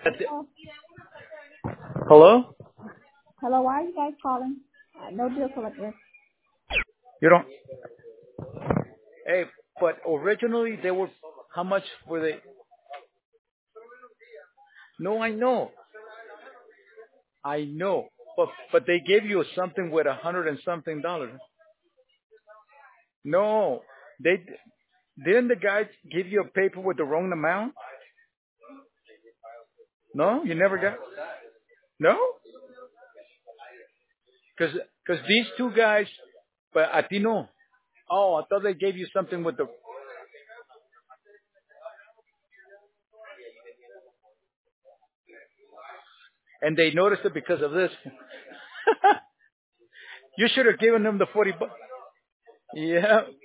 Hello. Hello? Hello, why are you guys calling? No deal collector. You don't. Hey, but originally they were. How much were they? No, I know. I know. But they gave you something with 100 and something dollars. No, they didn't. The guy give you a paper with the wrong amount? No, you never got. No, because these two guys. But a ti no. Oh, I thought they gave you something with the. And they noticed it because of this. You should have given them the 40 bucks. Yeah.